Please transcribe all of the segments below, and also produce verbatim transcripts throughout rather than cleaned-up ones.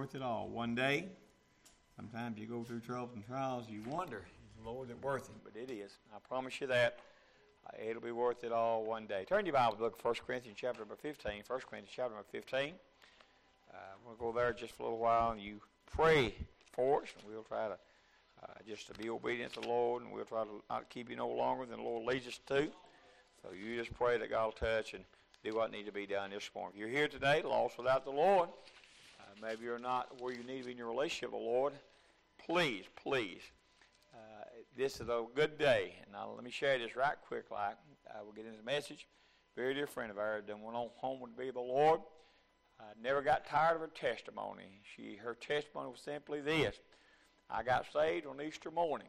worth it all. One day, sometimes you go through troubles and trials, you wonder, is the Lord it worth it? But it is. I promise you that. Uh, it'll be worth it all one day. Turn your Bible to look at First Corinthians chapter number fifteen. First Corinthians chapter number fifteen. Uh, we'll go there just for a little while, and you pray for us, and we'll try to uh, just to be obedient to the Lord, and we'll try to not keep you no longer than the Lord leads us to. So you just pray that God will touch and do what needs to be done this morning. If you're here today, lost without the Lord, uh, maybe you're not where you need to be in your relationship with the Lord, please, please, uh, this is a good day. And now let me share this right quick like. Uh, we'll get into the message. Very dear friend of ours that went on home to be the Lord. Uh, never got tired of her testimony. She, her testimony was simply this. I got saved on Easter morning.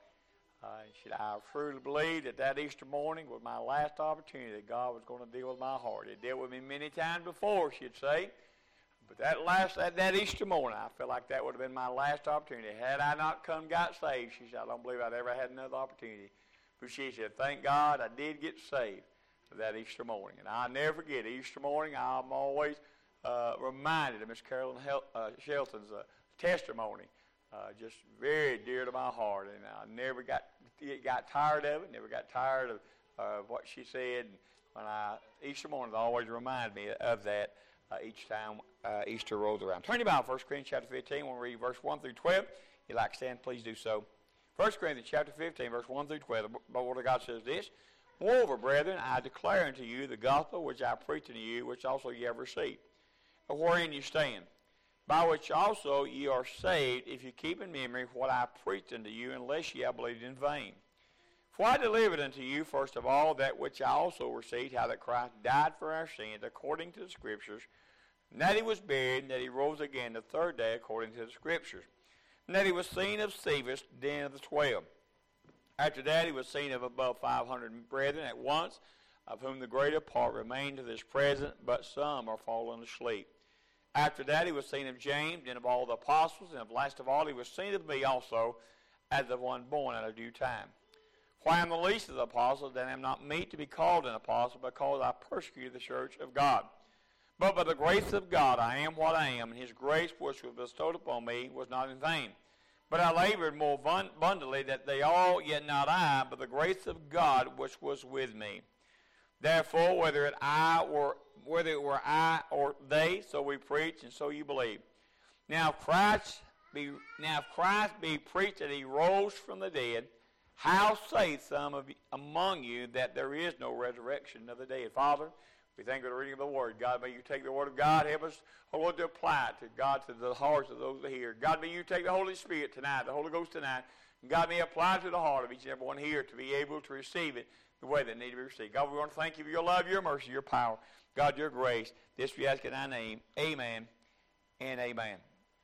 Uh, she, I truly believe that that Easter morning was my last opportunity that God was going to deal with my heart. He dealt with me many times before, she'd say. But that last that, that Easter morning, I felt like that would have been my last opportunity. Had I not come got saved, she said, I don't believe I'd ever had another opportunity. But she said, thank God I did get saved that Easter morning. And I'll never forget Easter morning. I'm always uh, reminded of Miss Carolyn Hel- uh, Shelton's uh, testimony. Uh, just very dear to my heart, and I never got got tired of it. Never got tired of uh, what she said. When I Easter morning, always remind me of that uh, each time uh, Easter rolls around. Turn your Bible, First Corinthians chapter fifteen. We'll read verse one through twelve. If you'd like to stand, please do so. First Corinthians chapter fifteen, verse one through twelve. The Word of God says this: Moreover, brethren, I declare unto you the gospel which I preach unto you, which also ye have received, wherein you stand, by which also ye are saved, if you keep in memory what I preached unto you, unless ye have believed in vain. For I delivered unto you, first of all, that which I also received, how that Christ died for our sins, according to the Scriptures, and that he was buried, and that he rose again the third day, according to the Scriptures, and that he was seen of Cephas, then of the twelve. After that he was seen of above five hundred brethren at once, of whom the greater part remain to this present, but some are fallen asleep. After that he was seen of James, then of all the apostles, and of last of all he was seen of me also, as the one born at a due time. For I am the least of the apostles, and am not meet to be called an apostle, because I persecuted the church of God. But by the grace of God I am what I am, and his grace which was bestowed upon me was not in vain. But I labored more abundantly, that they all, yet not I, but the grace of God which was with me. Therefore, whether it I or whether it were I or they, so we preach, and so you believe. Now if Christ be now if Christ be preached that he rose from the dead, how say some of you, among you that there is no resurrection of the dead? Father, we thank you for the reading of the Word. God, may you take the Word of God, help us, oh Lord, to apply it to God, to the hearts of those that hear. God, may you take the Holy Spirit tonight, the Holy Ghost tonight, and God, may apply it to the heart of each and every one here to be able to receive it the way that need to be received. God, we want to thank you for your love, your mercy, your power. God, your grace. This we ask in thy name. Amen and amen.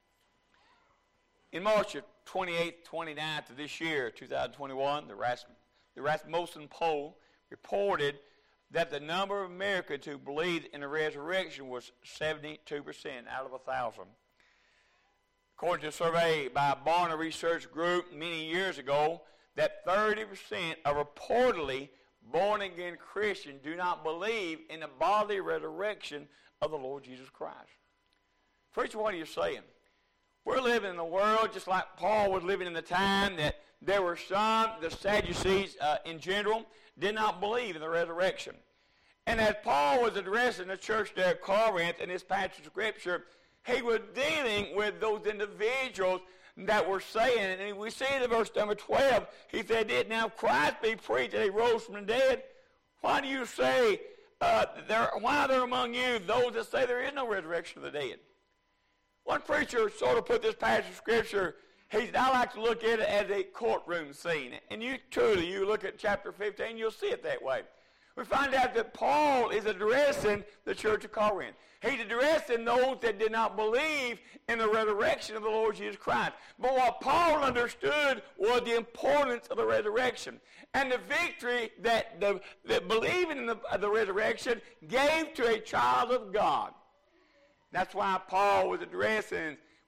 In March of twenty-eighth, twenty-ninth of this year, two thousand twenty-one, the, Ras- the Rasmussen poll reported that the number of Americans who believed in the resurrection was seventy-two percent out of one thousand. According to a survey by a Barna Research Group many years ago, that thirty percent of reportedly born-again Christians do not believe in the bodily resurrection of the Lord Jesus Christ. Preacher, what are you saying? We're living in a world just like Paul was living in the time that there were some, the Sadducees uh, in general, did not believe in the resurrection. And as Paul was addressing the church there at Corinth in this passage of Scripture, he was dealing with those individuals that were saying, and we see in verse number twelve, he said, did now Christ be preached that he rose from the dead? Why do you say, uh, there, why are there among you those that say there is no resurrection of the dead? One preacher sort of put this passage of Scripture, he said, I like to look at it as a courtroom scene. And you truly, you look at chapter fifteen, you'll see it that way. We find out that Paul is addressing the church of Corinth. He's addressing those that did not believe in the resurrection of the Lord Jesus Christ. But what Paul understood was the importance of the resurrection and the victory that the, the believing in the, the resurrection gave to a child of God. That's why Paul was addressing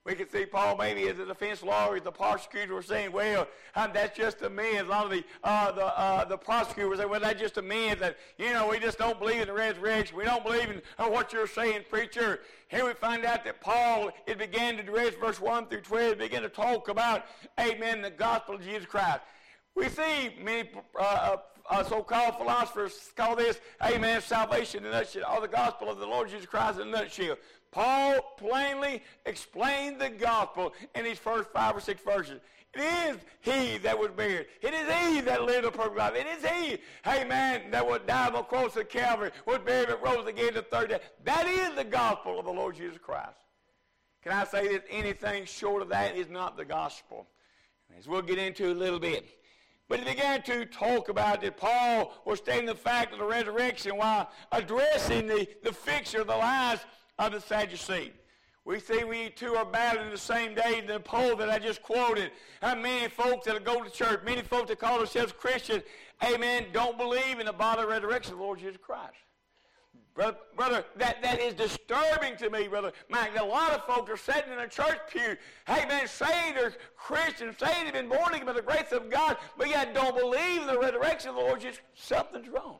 We can see Paul maybe as a defense lawyer, the prosecutor were saying, well, um, that's just a myth. A lot of the uh, the uh, the prosecutors were saying, well, that's just a myth. That, you know, we just don't believe in the resurrection. We don't believe in uh, what you're saying, preacher. Here we find out that Paul, it began to address verse one through twelve, began to talk about, amen, the gospel of Jesus Christ. We see many uh, uh, so-called philosophers call this, amen, salvation in a nutshell, or the gospel of the Lord Jesus Christ in a nutshell. Paul plainly explained the gospel in these first five or six verses. It is he that was buried. It is he that lived a perfect life. It is he, amen, that would die on the cross of Calvary, was buried and rose again the third day. That is the gospel of the Lord Jesus Christ. Can I say that anything short of that is not the gospel? As we'll get into a little bit. But he began to talk about that Paul was stating the fact of the resurrection while addressing the, the fixture of the lies of the Sadducees. We see we two are battling the same day in the poll that I just quoted. How many folks that go to church, many folks that call themselves Christians, amen, don't believe in the bodily resurrection of the Lord Jesus Christ. Brother, brother that, that is disturbing to me, Brother Mike. That a lot of folks are sitting in a church pew, amen, saying they're Christians, saying they've been born again by the grace of God, but yet don't believe in the resurrection of the Lord Jesus. Something's wrong.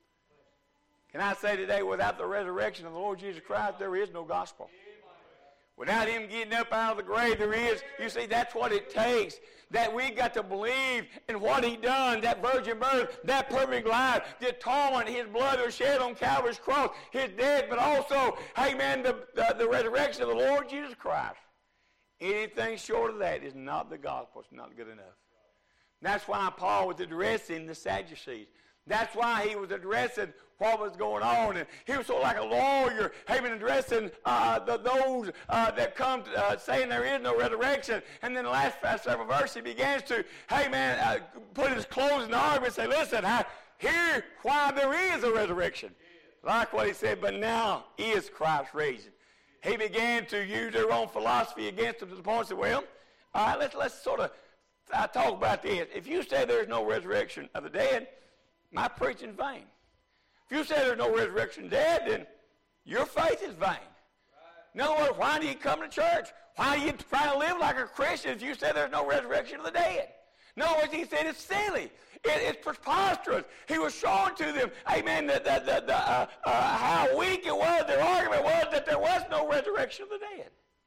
Can I say today, without the resurrection of the Lord Jesus Christ, there is no gospel. Without him getting up out of the grave, there is. You see, that's what it takes. That we got to believe in what he done, that virgin birth, that perfect life, the atonement, his blood was shed on Calvary's cross, his death, but also, amen, the, the, the resurrection of the Lord Jesus Christ. Anything short of that is not the gospel. It's not good enough. That's why Paul was addressing the Sadducees. That's why he was addressing what was going on. And he was sort of like a lawyer, having addressing uh, the, those uh, that come to, uh, saying there is no resurrection. And then the last several verses, he begins to, hey man, uh, put his closing argument and say, listen, I hear why there is a resurrection. Like what he said, but now is Christ raised. He began to use their own philosophy against them to the point that, well, all right, let's, let's sort of uh, talk about this. If you say there's no resurrection of the dead, my preaching's vain. If you say there's no resurrection dead, then your faith is vain. Right. In other words, why do you come to church? Why do you try to live like a Christian if you say there's no resurrection of the dead? In other words, he said it's silly. It, it's preposterous. He was showing to them, amen, the, the, the, the, uh, uh, how weak it was. Their argument was that there was no resurrection of the dead.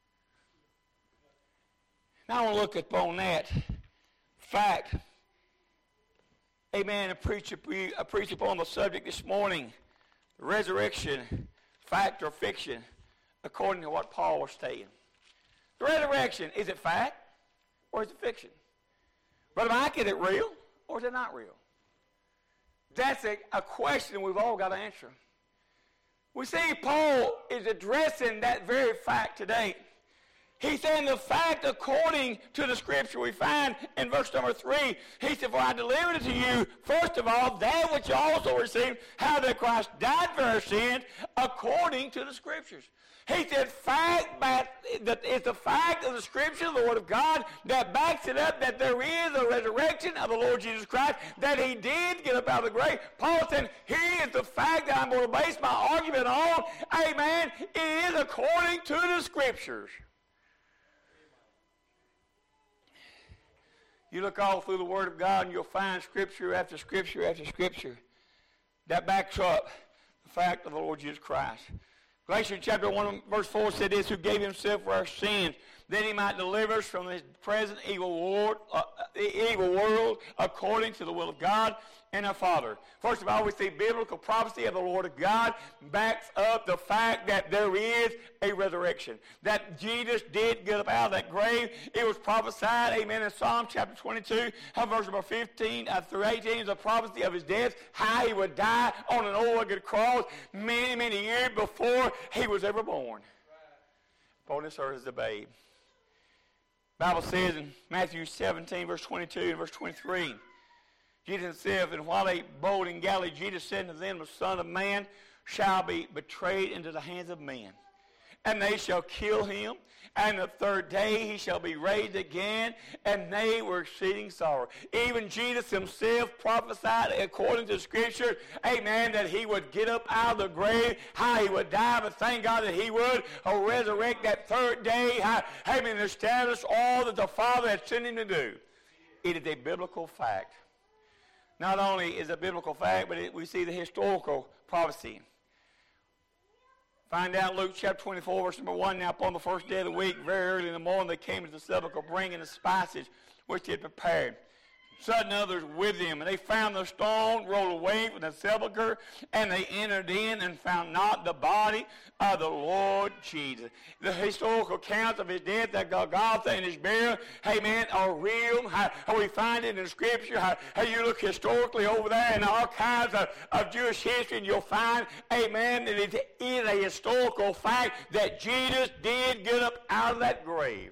Now I want to look upon that fact. Amen. I preach, I preach upon the subject this morning, the resurrection, fact or fiction, according to what Paul was stating. The resurrection, is it fact or is it fiction? Brother Mike, is it real or is it not real? That's a, a question we've all got to answer. We see Paul is addressing that very fact today. He's saying the fact according to the scripture we find in verse number three. He said, for I delivered it to you, first of all, that which you also received, how that Christ died for our sins according to the scriptures. He said, fact, that it's the fact of the scripture, the word of God, that backs it up that there is a resurrection of the Lord Jesus Christ, that he did get up out of the grave. Paul said, here is the fact that I'm going to base my argument on. Amen. It is according to the scriptures. You look all through the Word of God and you'll find Scripture after Scripture after Scripture that backs up the fact of the Lord Jesus Christ. Galatians chapter one verse four said this, who gave himself for our sins, that he might deliver us from this present evil world, uh, evil world according to the will of God and our Father. First of all, we see biblical prophecy of the Lord of God backs up the fact that there is a resurrection. That Jesus did get up out of that grave. It was prophesied, amen, in Psalm chapter twenty-two, verse number fifteen uh, through eighteen is a prophecy of his death, how he would die on an old rugged cross many, many years before he was ever born. Upon this earth as a babe. The Bible says in Matthew seventeen, verse twenty-two and verse twenty-three, Jesus said, and while they abode in Galilee, Jesus said unto them, the Son of Man shall be betrayed into the hands of men. and they shall kill him. And the third day he shall be raised again. And they were exceeding sorrow. Even Jesus himself prophesied according to Scripture, amen, that he would get up out of the grave, how he would die, but thank God that he would uh, resurrect that third day, how, amen, establish all that the Father had sent him to do. It is a biblical fact. Not only is it a biblical fact, but it, we see the historical prophecy. Find out Luke chapter twenty-four, verse number one. Now upon the first day of the week, very early in the morning, they came to the sepulchre, bringing the spices which he had prepared. Sudden others with him, and they found the stone rolled away from the sepulchre, and they entered in and found not the body of the Lord Jesus. The historical accounts of his death at Golgotha and his burial, amen, are real. How, how we find it in Scripture, how, how you look historically over there in the archives of, of Jewish history, and you'll find, amen, that it is a historical fact that Jesus did get up out of that grave.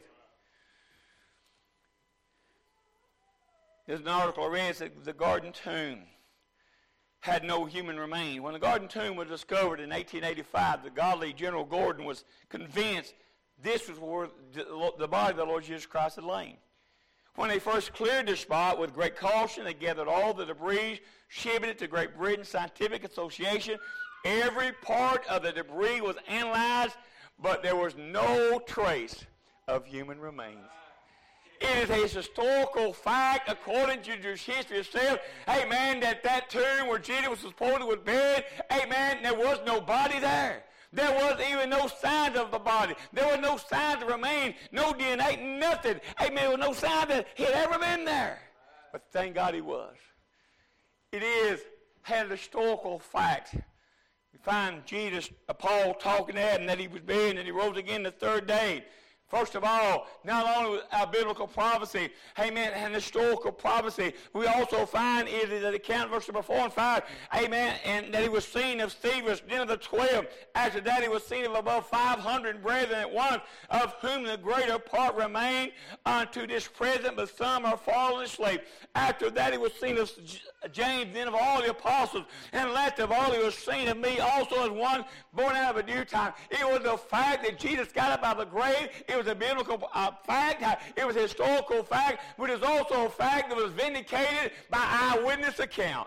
There's an article I read that the Garden Tomb had no human remains. When the Garden Tomb was discovered in eighteen eighty-five, the godly General Gordon was convinced this was where the body of the Lord Jesus Christ had lain. When they first cleared the spot with great caution, they gathered all the debris, shipped it to Great Britain Scientific Association. Every part of the debris was analyzed, but there was no trace of human remains. It is a historical fact, according to Jewish history itself, amen, that that tomb where Jesus was supposedly was buried, amen, there was no body there. There was even no signs of the body. There was no signs of remains, no D N A, nothing. Amen, there was no sign that he had ever been there. But thank God he was. It is had a historical fact. We find Jesus, uh, Paul talking at him that he was buried and he rose again the third day. First of all, not only our biblical prophecy, amen, and historical prophecy, we also find it is an account, verse number four and five, amen, and that he was seen of Stephen, then of the twelve. After that, he was seen of above five hundred brethren at once, of whom the greater part remain unto this present, but some are fallen asleep. After that, he was seen of James, then of all the apostles, and last of all, he was seen of me also as one born out of a due time. It was the fact that Jesus got up out of the grave. It was a biblical uh, fact. It was a historical fact, but it was also a fact that was vindicated by eyewitness account.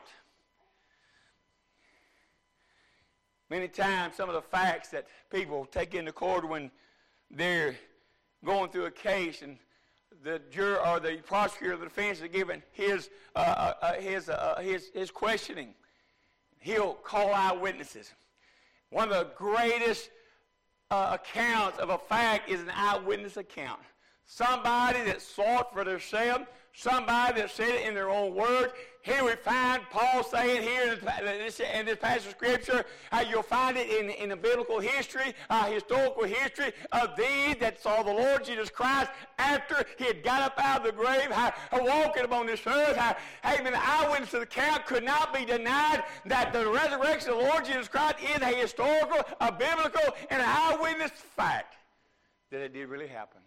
Many times, some of the facts that people take into court when they're going through a case and the juror or the prosecutor of the defense is giving his uh, uh, his, uh, his his questioning, he'll call eyewitnesses. One of the greatest uh, accounts of a fact is an eyewitness account. Somebody that saw it for themselves, somebody that said it in their own words. Here we find Paul saying here in this, in this passage of Scripture, uh, you'll find it in, in the biblical history, uh, historical history of these that saw the Lord Jesus Christ after he had got up out of the grave, uh, walking upon this earth. Uh, amen. The eyewitness account could not be denied that the resurrection of the Lord Jesus Christ is a historical, a biblical, and an eyewitness fact that it did really happen.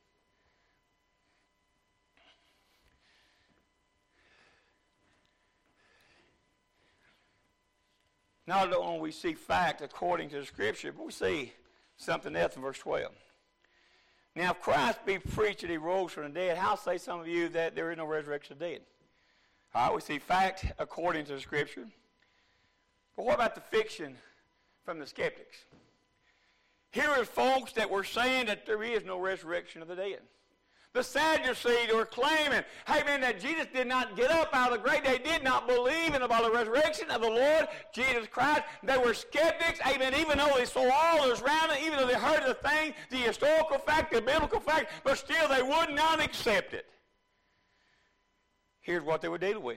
Not only we see fact according to the Scripture, but we see something else in verse twelve. Now, if Christ be preached that he rose from the dead, how say some of you that there is no resurrection of the dead? All right, we see fact according to the Scripture. But what about the fiction from the skeptics? Here are folks that were saying that there is no resurrection of the dead. The Sadducees were claiming, hey man, that Jesus did not get up out of the grave. They did not believe in about the resurrection of the Lord Jesus Christ. They were skeptics, amen, even though they saw all that was around it, even though they heard the thing, the historical fact, the biblical fact, but still they would not accept it. Here's what they would deal with.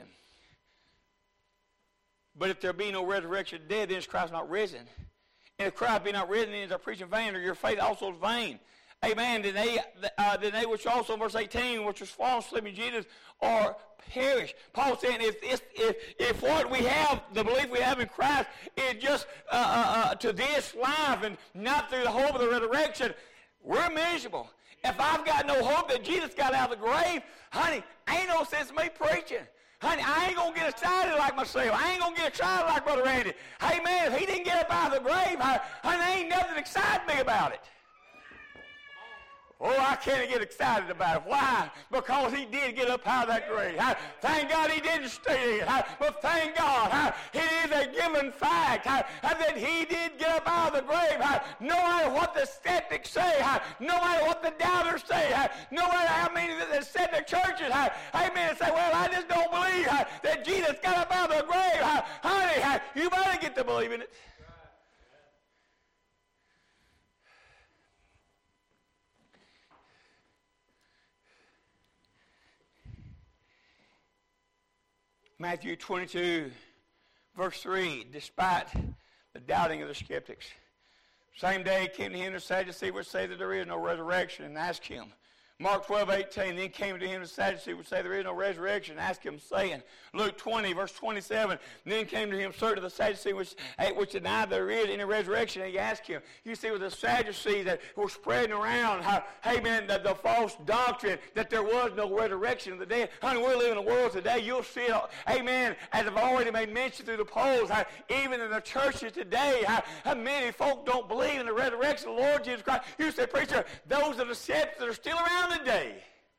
But if there be no resurrection of the dead, then is Christ not risen? And if Christ be not risen, then is our preaching vain, or your faith also is vain. Amen. Then they, uh, then they which also, verse eighteen, which was fallen asleep in Jesus, are perished. Paul saying, if, if if if what we have, the belief we have in Christ, is just uh, uh, uh, to this life and not through the hope of the resurrection, we're miserable. If I've got no hope that Jesus got out of the grave, honey, ain't no sense in me preaching. Honey, I ain't going to get excited like myself. I ain't going to get excited like Brother Randy. Hey, man, if he didn't get up out of the grave, honey, there ain't nothing exciting me about it. Oh, I can't get excited about it. Why? Because he did get up out of that grave. I, thank God he didn't stay there. I, but thank God, I, it is a given fact I, I, that he did get up out of the grave. I, no matter what the skeptics say, I, no matter what the doubters say, I, no matter how many that said the churches, I, amen, say, well, I just don't believe I, that Jesus got up out of the grave. I, honey, I, you better get to believing it. Matthew twenty-two, verse three, despite the doubting of the skeptics. Same day came to him the Sadducee which say that there is no resurrection, and asked him. Mark twelve, eighteen, then came to him the Sadducee which say there is no resurrection, and asked him, saying, Luke twenty, verse twenty-seven, then came to him certain of the Sadducees which, which denied there is any resurrection, and he asked him. You see, it was the Sadducees that were spreading around, how, hey man, the, the false doctrine that there was no resurrection of the dead. Honey, we live in a world today, you'll see it, amen, as I've already made mention through the polls, how, even in the churches today, how, how many folk don't believe in the resurrection of the Lord Jesus Christ. You say, preacher, those are the skeptics that are still around today.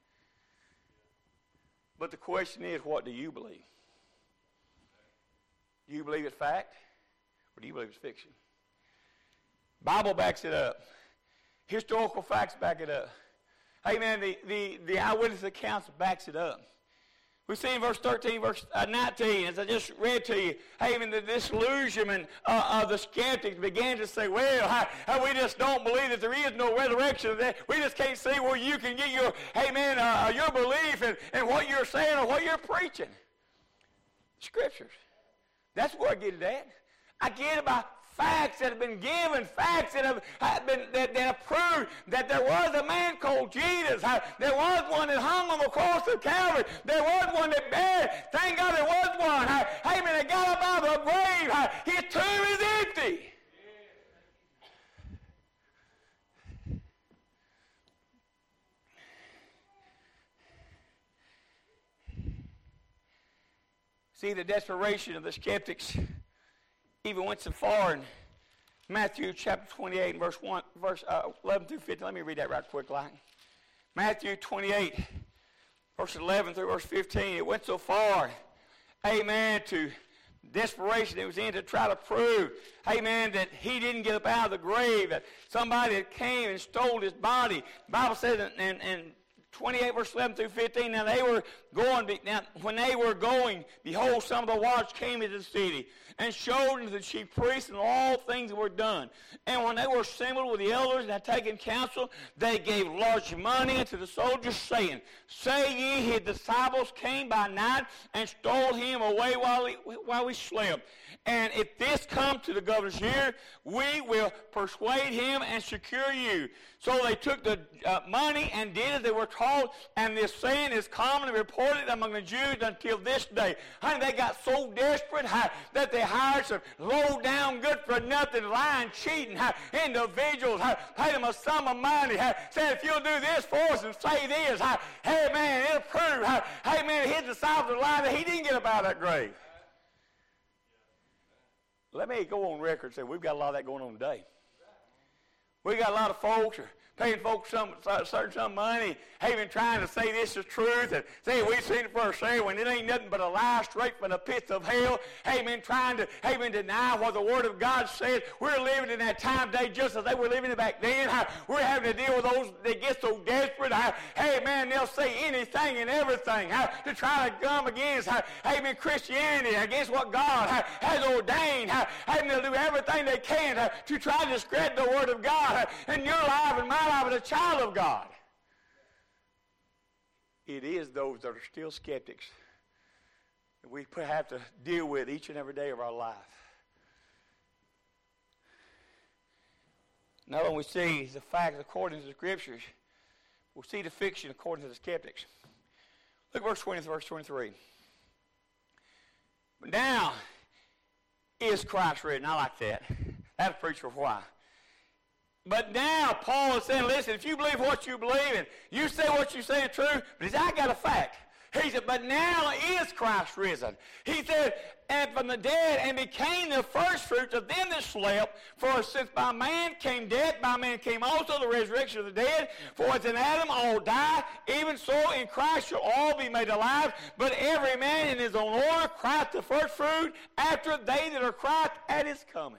But the question is, what do you believe? Do you believe it's fact, or do you believe it's fiction? Bible backs it up. Historical facts back it up. Amen. The, the, the eyewitness accounts backs it up. We see in verse thirteen, verse nineteen, as I just read to you, even the disillusionment uh, of the skeptics began to say, well, I, I, we just don't believe that there is no resurrection. That we just can't see where you can get your, amen, uh, your belief in, in what you're saying or what you're preaching. Scriptures. That's where I get it at. I get it by facts that have been given, facts that have, have been that, that have proved that there was a man called Jesus. There was one that hung on the cross of Calvary. There was one that buried. Thank God there was one. Amen. They got up out of the grave. His tomb is empty. See, the desperation of the skeptics even went so far in Matthew chapter twenty-eight, verse one, verse uh, eleven through fifteen. Let me read that right quick, like Matthew twenty-eight, verse eleven through verse fifteen. It went so far, amen, to desperation it was in to try to prove, amen, that he didn't get up out of the grave, that somebody had came and stole his body. The Bible says in, in, in twenty-eight, verse eleven through fifteen, now they were going, now when they were going, behold, some of the watch came into the city, and showed unto the chief priests and all things that were done. And when they were assembled with the elders and had taken counsel, they gave large money unto the soldiers, saying, Say ye, his disciples came by night and stole him away while, he, while we slept. And if this come to the governor's ear, we will persuade him and secure you. So they took the uh, money and did as they were told, and this saying is commonly reported among the Jews until this day. Honey, they got so desperate huh, that they hired some low-down, good-for-nothing, lying, cheating huh, individuals, huh, paid them a sum of money, huh, said, if you'll do this for us and say this, huh, hey, man, it'll prove, huh, hey, man, his disciples are lying that he didn't get up out of that grave. Let me go on record and say we've got a lot of that going on today. We got a lot of folks are paying folks some certain some money, even trying to say this is truth, and say we've seen it for ourselves when it ain't nothing but a lie straight from the pits of hell. Amen. Trying to amen deny what the Word of God says. We're living in that time today just as they were living it back then. We're having to deal with those that get so desperate. Hey man, they'll say anything and everything to try to come against amen Christianity, against what God has ordained. Amen. They'll do everything they can to try to discredit the Word of God in your life and my life as a child of God. It is those that are still skeptics that we have to deal with each and every day of our life. Not only see the facts according to the Scriptures, we'll see the fiction according to the skeptics. Look at verse twenty, verse twenty-three. But now is Christ risen. I like that. That's preached for a while. But now Paul is saying, listen, if you believe what you believe and you say what you say is true, but I got a fact. He said, but now is Christ risen. He said, and from the dead, and became the first fruits of them that slept. For since by man came death, by man came also the resurrection of the dead. For as in Adam all die, even so in Christ shall all be made alive. But every man in his own order, Christ the first fruit, after they that are Christ at his coming.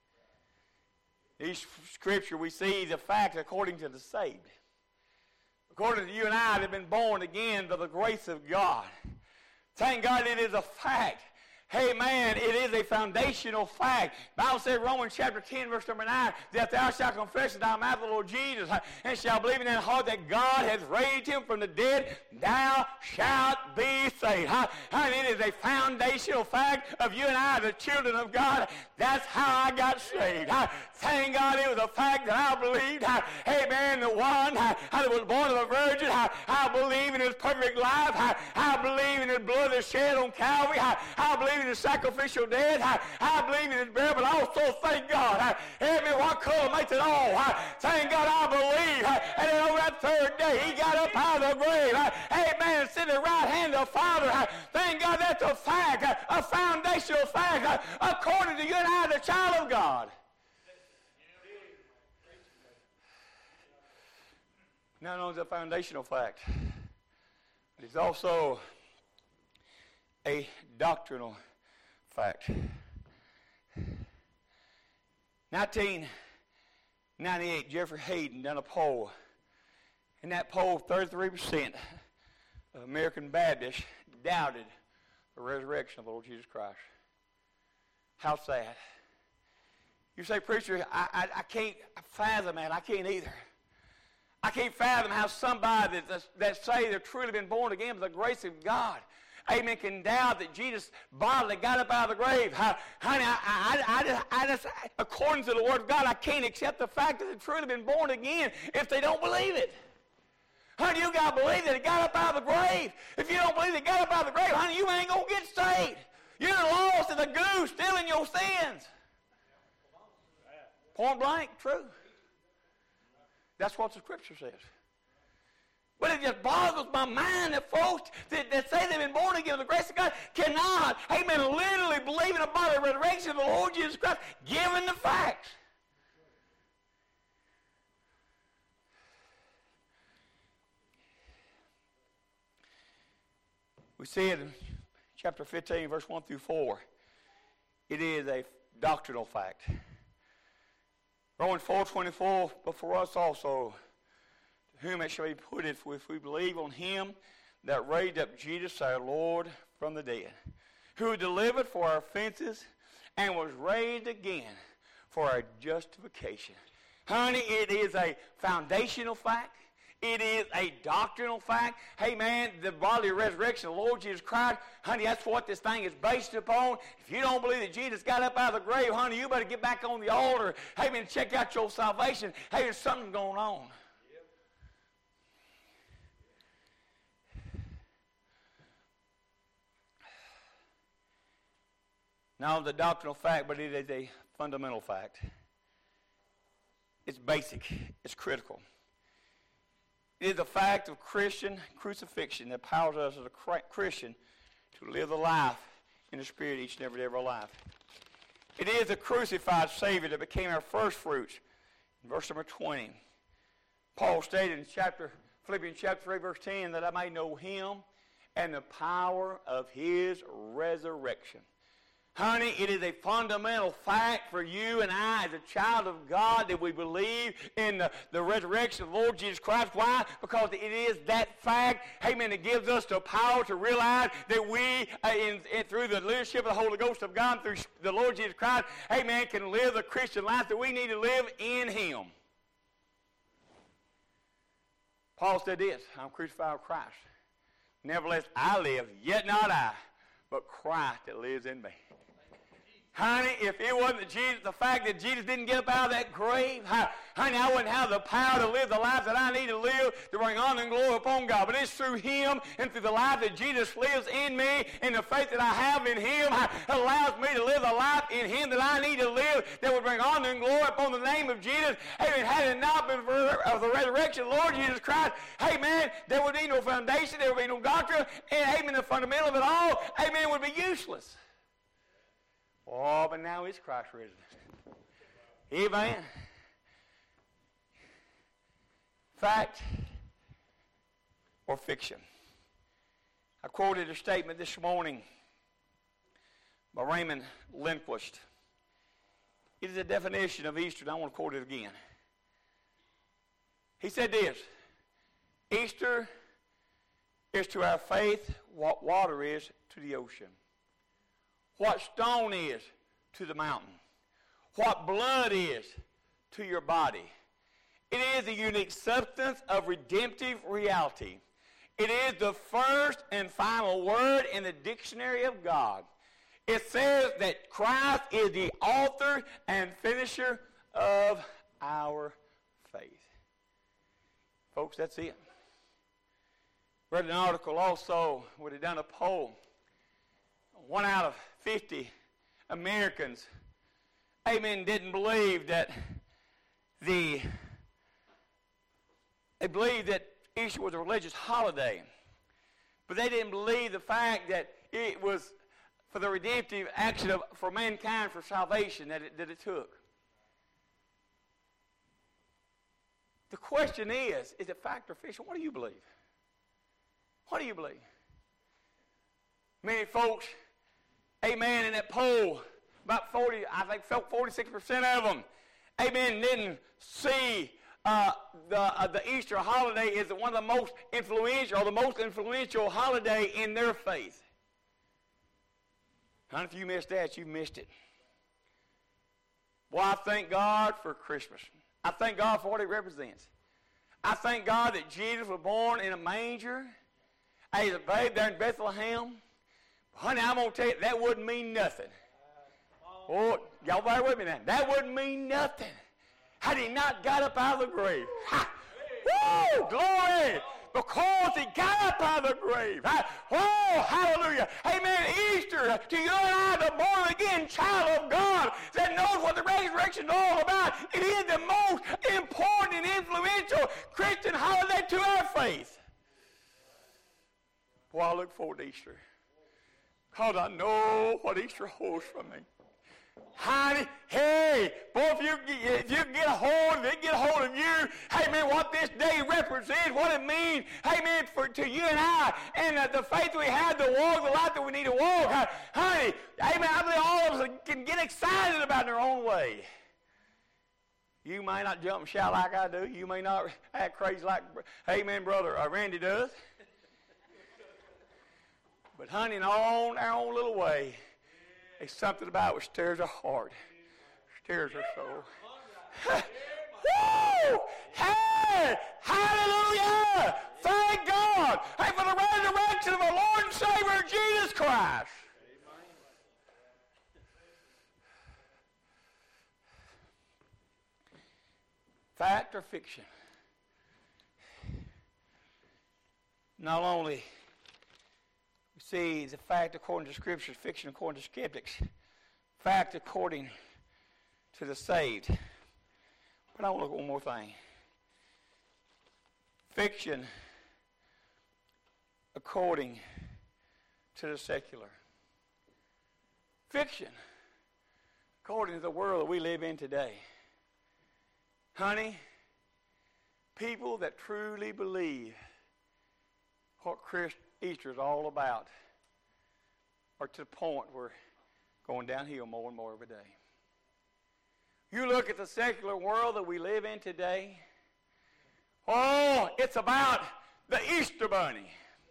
In Scripture we see the fact according to the saved. According to you and I that have been born again by the grace of God. Thank God it is a fact. Hey man, it is a foundational fact. The Bible says, Romans chapter ten, verse number nine, that thou shalt confess in thy mouth the Lord Jesus, and shalt believe in thy heart that God hath raised him from the dead, thou shalt be saved. And it is a foundational fact of you and I, the children of God. That's how I got saved. Thank God it was a fact that I believed. Hey man, the one that was born of a virgin, I believe in his perfect life. I believe in his blood that shed on Calvary. I believe in his sacrificial death. I, I believe in his burial, but also thank God. I, every one color makes it all. I, thank God I believe. I, and then on that third day, he got up out of the grave. I, amen. And sitting at the right hand of the Father. I, thank God that's a fact, a, a foundational fact, I, according to you and I, the child of God. Not only is it a foundational fact, but it's also a doctrinal fact. nineteen ninety-eight, Jeffrey Hayden done a poll. In that poll, thirty-three percent of American Baptists doubted the resurrection of the Lord Jesus Christ. How sad. You say, preacher, I, I, I can't fathom that. I can't either. I can't fathom how somebody that, that say they've truly been born again by the grace of God, amen, can doubt that Jesus bodily got up out of the grave. I, honey, I, I, I, just, I just, according to the Word of God, I can't accept the fact that they've truly been born again if they don't believe it. Honey, you got to believe that he got up out of the grave. If you don't believe that he got up out of the grave, honey, you ain't going to get saved. You're lost as a goose, still in your sins. Point blank, true. That's what the Scripture says. But it just boggles my mind that folks that, that say they've been born again with the grace of God cannot, amen, literally believe in the body of resurrection of the Lord Jesus Christ, given the facts. We see it in chapter fifteen, verse one through four. It is a doctrinal fact. Romans four twenty-four, but for us also, to whom it shall be put if we believe on him that raised up Jesus our Lord from the dead, who delivered for our offenses and was raised again for our justification. Honey, it is a foundational fact. It is a doctrinal fact. Hey, man, the bodily resurrection of the Lord Jesus Christ, honey, that's what this thing is based upon. If you don't believe that Jesus got up out of the grave, honey, you better get back on the altar. Hey, man, check out your salvation. Hey, there's something going on. Not only the doctrinal fact, but it is a fundamental fact. It's basic. It's critical. It is a fact of Christian crucifixion that empowers us as a Christian to live the life in the Spirit each and every day of our life. It is a crucified Savior that became our first fruits. In verse number twenty, Paul stated in chapter Philippians chapter three, verse ten, that I may know him and the power of his resurrection. Honey, it is a fundamental fact for you and I as a child of God that we believe in the, the resurrection of the Lord Jesus Christ. Why? Because it is that fact, amen, that gives us the power to realize that we, uh, in, in, through the leadership of the Holy Ghost of God, through the Lord Jesus Christ, amen, can live the Christian life that we need to live in him. Paul said this, I'm crucified with Christ. Nevertheless, I live, yet not I, but Christ that lives in me. Honey, if it wasn't the, Jesus, the fact that Jesus didn't get up out of that grave, honey, I wouldn't have the power to live the life that I need to live to bring honor and glory upon God. But it's through Him and through the life that Jesus lives in me and the faith that I have in Him that allows me to live the life in Him that I need to live that would bring honor and glory upon the name of Jesus. Amen. Had it not been for the resurrection of the Lord Jesus Christ, hey, man, there would be no foundation, there would be no doctrine, and, amen, the fundamental of it all, amen, would be useless. Oh, but now is Christ risen. Amen. Fact or fiction? I quoted a statement this morning by Raymond Lindquist. It is a definition of Easter, and I want to quote it again. He said this: Easter is to our faith what water is to the ocean, what stone is to the mountain, what blood is to your body. It is a unique substance of redemptive reality. It is the first and final word in the dictionary of God. It says that Christ is the author and finisher of our faith. Folks, that's it. Read an article also where they done a poll. One out of fifty Americans, amen, didn't believe that the, they believed that Easter was a religious holiday. But they didn't believe the fact that it was for the redemptive action of, for mankind, for salvation that it, that it took. The question is, is it fact or fiction? What do you believe? What do you believe? Many folks, amen, in that poll, about forty, I think forty-six percent of them, amen, didn't see uh, the, uh, the Easter holiday as one of the most influential, or the most influential holiday in their faith. And if you missed that, you missed it. Well, I thank God for Christmas. I thank God for what it represents. I thank God that Jesus was born in a manger as a babe there in Bethlehem. Honey, I'm going to tell you, that wouldn't mean nothing. Oh, y'all bear with me now. That wouldn't mean nothing had he not got up out of the grave. Ha! Woo! Glory! Because he got up out of the grave. Oh, hallelujah. Amen. Easter, to you and I, the born-again child of God that knows what the resurrection is all about, it is the most important and influential Christian holiday to our faith. Boy, I look forward to Easter, because I know what Easter holds for me. Honey, hey, boy, if you, if you get a hold of it, get a hold of you, hey, man, what this day represents, what it means, hey, man, for, to you and I, and uh, the faith we have to walk, the life that we need to walk, uh, honey, amen, I believe all of us can get excited about their own way. You may not jump and shout like I do. You may not act crazy like, amen, brother uh, Randy does. But, honey, in our own, our own little way, it's something about it which stirs our heart, stirs our soul. Woo! Hey! Hallelujah! Thank God! Hey, for the resurrection of our Lord and Savior Jesus Christ. Fact or fiction? Not only see the fact according to Scripture, fiction according to skeptics, fact according to the saved. But I want to look at one more thing. Fiction according to the secular. Fiction according to the world that we live in today. Honey, people that truly believe what Christ, Easter is all about are to the point where going downhill more and more every day. You look at the secular world that we live in today. Oh, it's about the Easter bunny.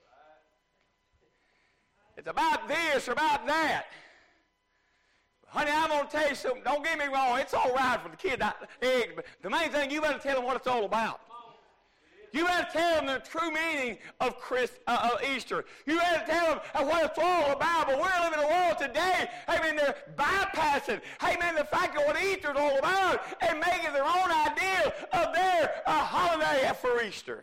It's about this or about that. Honey, I'm going to tell you something. Don't get me wrong. It's all right for the kid. But the main thing, you better tell them what it's all about. You had to tell them the true meaning of, Christ, uh, of Easter. You had to tell them what it's all about. But we're living in a world today, amen, they're bypassing, amen, the fact of what Easter is all about and making their own idea of their uh, holiday for Easter.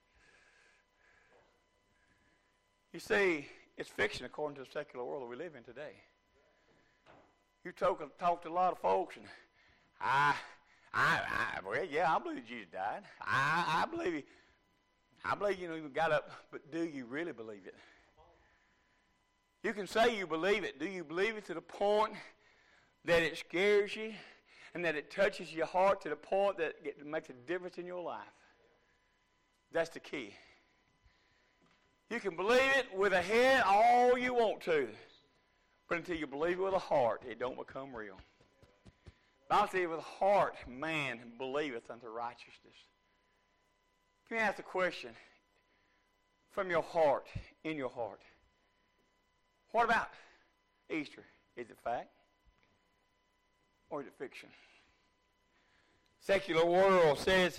You see, it's fiction according to the secular world that we live in today. You talk, talk to a lot of folks, and I, I, I, well, yeah, I believe Jesus died. I, I believe he, I believe, you know, he got up, but do you really believe it? You can say you believe it. Do you believe it to the point that it scares you and that it touches your heart to the point that it makes a difference in your life? That's the key. You can believe it with a head all you want to, but until you believe it with a heart, it don't become real. Bible says, with a heart, man believeth unto righteousness. Let me ask the question, from your heart, in your heart, what about Easter? Is it fact or is it fiction? Secular world says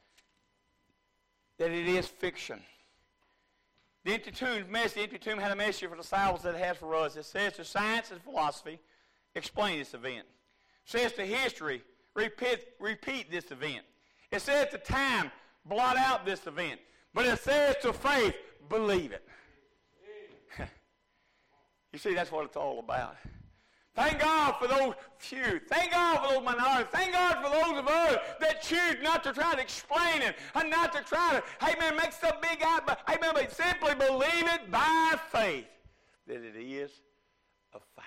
that it is fiction. The Empty Tomb message, the Empty Tomb had a message for the disciples that it has for us. It says to science and philosophy, explain this event. It says to history, repeat, repeat this event. It says to time, blot out this event. But it says to faith, believe it. You see, that's what it's all about. Thank God for those few. Thank God for those minorities. Thank God for those of us that choose not to try to explain it and not to try to, amen, make some big out, but, amen, but simply believe it by faith that it is a fact.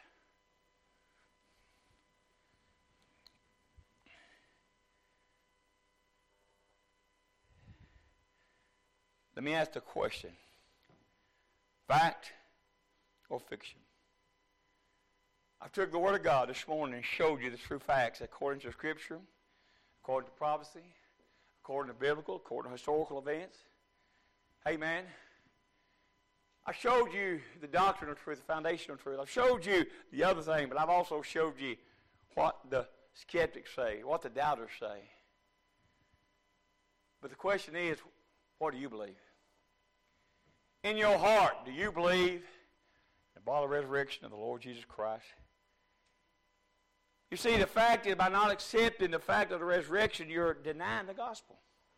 Let me ask the question. Fact or fiction? I took the Word of God this morning and showed you the true facts according to Scripture, according to prophecy, according to biblical, according to historical events. Amen. I showed you the doctrine of truth, the foundational truth. I've showed you the other thing, but I've also showed you what the skeptics say, what the doubters say. But the question is, what do you believe? In your heart, do you believe in the bodily resurrection of the Lord Jesus Christ? You see, the fact is, by not accepting the fact of the resurrection, you're denying the gospel.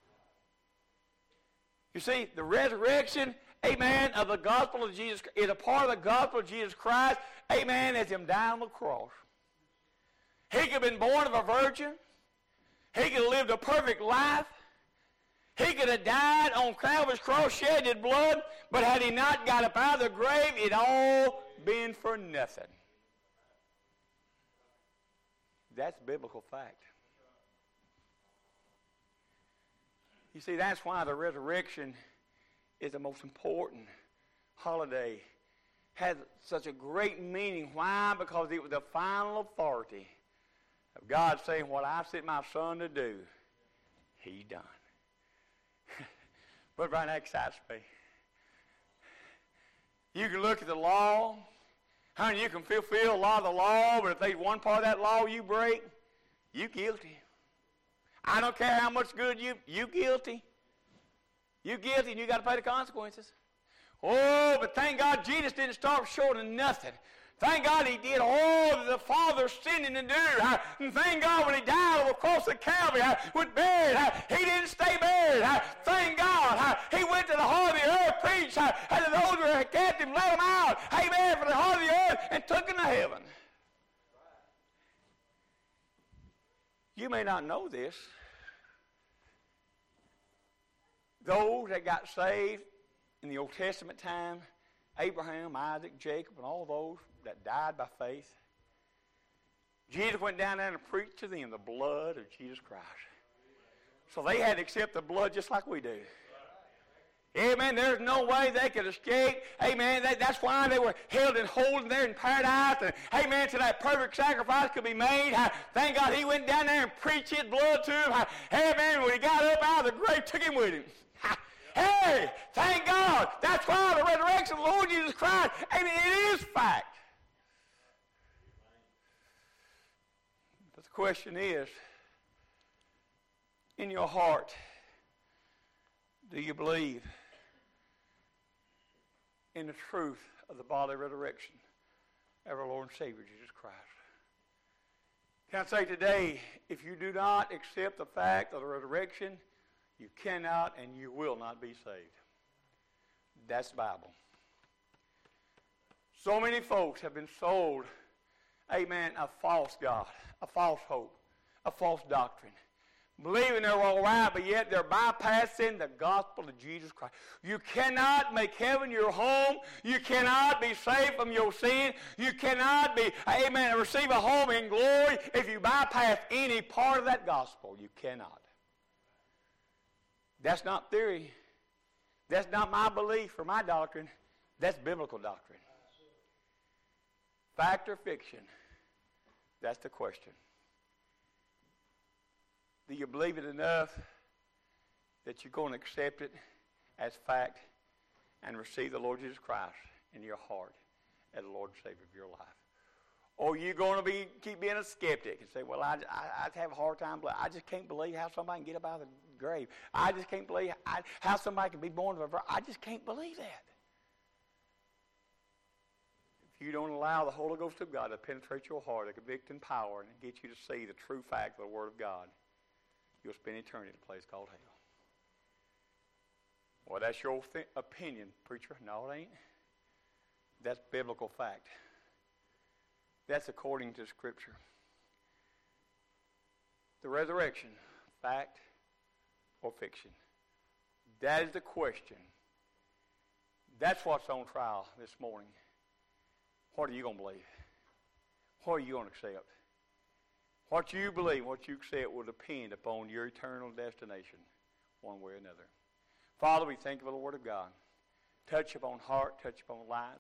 You see, the resurrection, amen, of the gospel of Jesus is a part of the gospel of Jesus Christ, amen, as him dying on the cross. He could have been born of a virgin. He could have lived a perfect life. He could have died on Calvary's cross, shed his blood, but had he not got up out of the grave, it'd all been for nothing. That's biblical fact. You see, that's why the resurrection is the most important holiday. Has such a great meaning. Why? Because it was the final authority of God saying, what I sent my son to do, he done. But right now excites me. You can look at the law. Honey, you can fulfill a lot of the law, but if there's one part of that law you break, you guilty. I don't care how much good you, you guilty. You guilty and you got to pay the consequences. Oh, but thank God Jesus didn't stop short of nothing. Thank God he did all that the Father sent him to do. Uh, and thank God when he died on the cross of Calvary, uh, was buried. Uh, he didn't stay buried. Uh, thank God. Uh, he went to the heart of the earth, preached, uh, and to those who were captive, let them out. Amen. From the heart of the earth and took them to heaven. You may not know this. Those that got saved in the Old Testament time, Abraham, Isaac, Jacob, and all those that died by faith, Jesus went down there and preached to them the blood of Jesus Christ. So they had to accept the blood just like we do. Amen. There's no way they could escape. Amen. That, that's why they were held and holding there in paradise. And, amen. So that perfect sacrifice could be made. I, thank God he went down there and preached his blood to him. I, amen. When he got up out of the grave, took him with him. Hey, thank God. That's why the resurrection of the Lord Jesus Christ, amen, it is fact. But the question is, in your heart, Do you believe in the truth of the bodily resurrection of our Lord and Savior, Jesus Christ? Can I say today, if you do not accept the fact of the resurrection, you cannot and you will not be saved. That's the Bible. So many folks have been sold, amen, a false God, a false hope, a false doctrine. Believing they're all right, but yet they're bypassing the gospel of Jesus Christ. You cannot make heaven your home. You cannot be saved from your sin. You cannot be, amen, receive a home in glory if you bypass any part of that gospel. You cannot. That's not theory. That's not my belief or my doctrine. That's biblical doctrine. Fact or fiction? That's the question. Do you believe it enough that you're going to accept it as fact and receive the Lord Jesus Christ in your heart as the Lord and Savior of your life? Or are you going to be keep being a skeptic and say, well, I, I, I have a hard time. I just can't believe how somebody can get up out of the grave. I just can't believe I, how somebody can be born of a virgin. I just can't believe that. If you don't allow the Holy Ghost of God to penetrate your heart, to convict in power, and get you to see the true fact of the Word of God, you'll spend eternity in a place called hell. Well, that's your th- opinion, preacher. No, it ain't. That's biblical fact. That's according to Scripture. The resurrection, fact or fiction? That is the question. That's what's on trial this morning. What are you going to believe? What are you going to accept? What you believe, what you accept will depend upon your eternal destination, one way or another. Father, we thank you for the Word of God. Touch upon heart, touch upon lives.